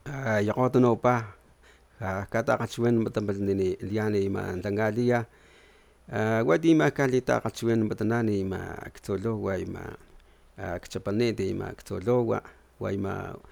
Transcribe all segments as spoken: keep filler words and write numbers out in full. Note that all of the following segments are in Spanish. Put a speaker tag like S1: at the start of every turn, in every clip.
S1: Ah, yakotono pa ah, kataqachiwen matabalnini liani ima tangalia ah, wadi ima kali taqachiwen matanani ima ktolowa ima ah, kchapanete ima ktolowa wa ima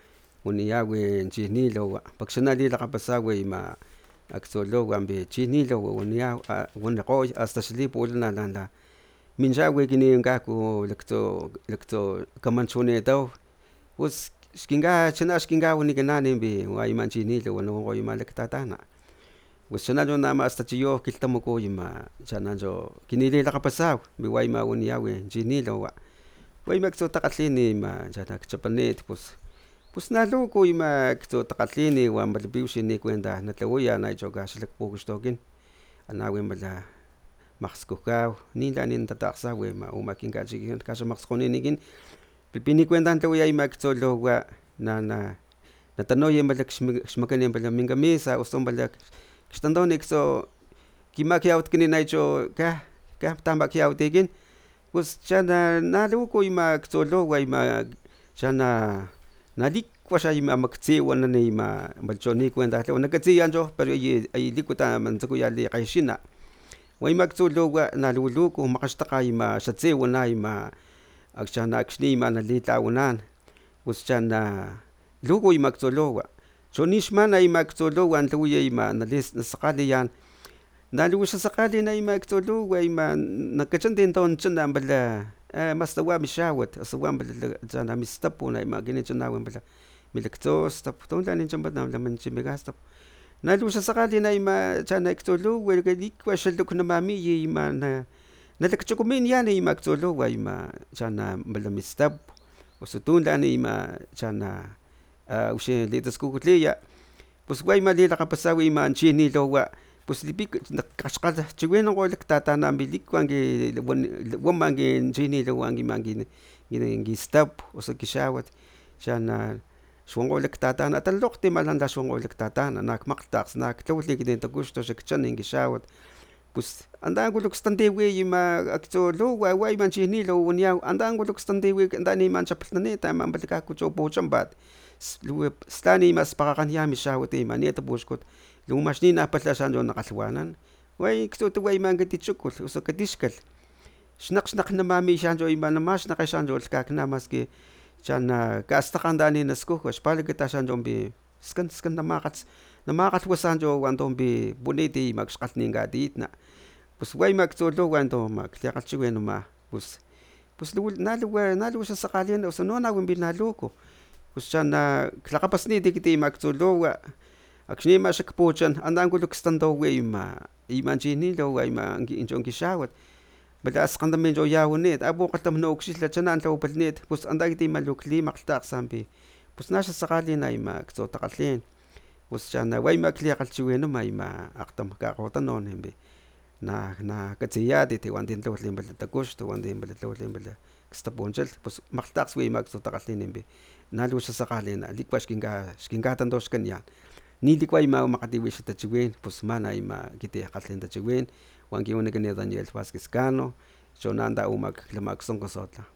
S1: uniyawe chinilowa paksanali laqapasawe ima aktolowa be chinilowa uniya uniqo hasta slipulna la la minchawe kini ngaku lakto lakto kamanchunetaw pues xkinka chana xkinkawani kanani be wa ima chinilo no ima laktatana pues chanacho nama hasta chiyo kiltamaku ima chanacho kinililaqapasaw be wa ima waniyawe chinilowa wa ima ktsotakgalhini ima chana kchapanet pues pues naluku ima ktsotakgalhini wa malapiw xini kuenta natlawaya nacho kaxlakpukuxtokin anawi mala makgskujkaw nilani natata'akgsaw ima uma kinkachikin kaxamakgskgoninikin pipini kuenta tlawaya ima ktsolowa na na natanoya pala xmakani pala minka misa osu pala xtantoni ktso kimakiawatkan nacho ka ka tamakiawatikin pues chana naluku ima ktsolowa ima chana nalikua xa ima maktsiwana ima malachoni kuenta tlawa nakatsiya cho pero yi liku tamantsakuya likgexina wa ima ktsolowa naluluku makgaxtakga ima xatsiwana ima akxana akxni ima nalitlawanan pus chana luku ima ktsolowa chonixmana ima ktsolowa tlawaya ima nasakgaliyan naluku xasakgali ima ktsolowa ima nakachanti tonchana pala mas tsawa mixawat osu wa pala tsana mistap ima ekinan chanawa pala milaktsostapu tontlani champa lamanchi mikastap nalu xasakgali ima chana ktsolowa likua xaluk namamiy ima nalakchukuminyan ima ktsolowa ima chana pala mistap osu tunlani ima chana wixi litaskujutliya pus wa ima lilakgapasaw ima chinilowa pus lipik kgaxkgalhchiwinankgo laktatana likua wama kin chinilowa ima kistap osu kixawat chana xwankgo laktatana talokgti lata xwankgo laktatana nak makgtakgs nak tlawalh ekiti takuxtu xakchan kixawat pus antanku stantiwi ima aktsolowa wa ima chinilowa waniyaw antanku stantiwi ima chapalhnanit ama palakaku chu puchampat stan ima spakgakganya mixawat ima ni tapuxkut lu maxnin palha axni nakgalhwanan way ktsutuwa ima kati chukulh osu katixkalh xnakgxnakg namamiy xancho ima namaxnakga xancho lhkakna maski chana kastakga tani naskuj xpalakata xanchompi skan skan namakgalhwasancho wantompi punit ima xkgalhninkatiyatna pus wa ima ktsolowa to maklhekgalhchiwinama pus pus naluwa xasakgaliyan osu no nawinpi naluku pus chana klakgapasnit ekiti ima ktsolowa akxni ama xakpuchan antanku stantowa ima ima chinilowa ima cho kixawat pala askgantami yawanit apukgalhtam naukxilha chana tlawapalhnit pus anta ekiti ima lu klimakgtakgsa pus na xasakgali ima ktsotakgalhin pus chana wa ima klekgalhchiwinama ima akgtam kakgotanon na nakatsiyatit wanti tlawalh pala takuxtu wanti pala tlawalh kstapunchalh pus makgtakgs wi ima ktsotakgalhin nalu xasakgali likua xkinkatantoxkanyan nilikua ima makgati wi xatachiwin pus mana ima ekiti kgalhi tachiwin wan kin wanikan Daniel Vazquez Cano cho nanta uma lamaksonkgosotla.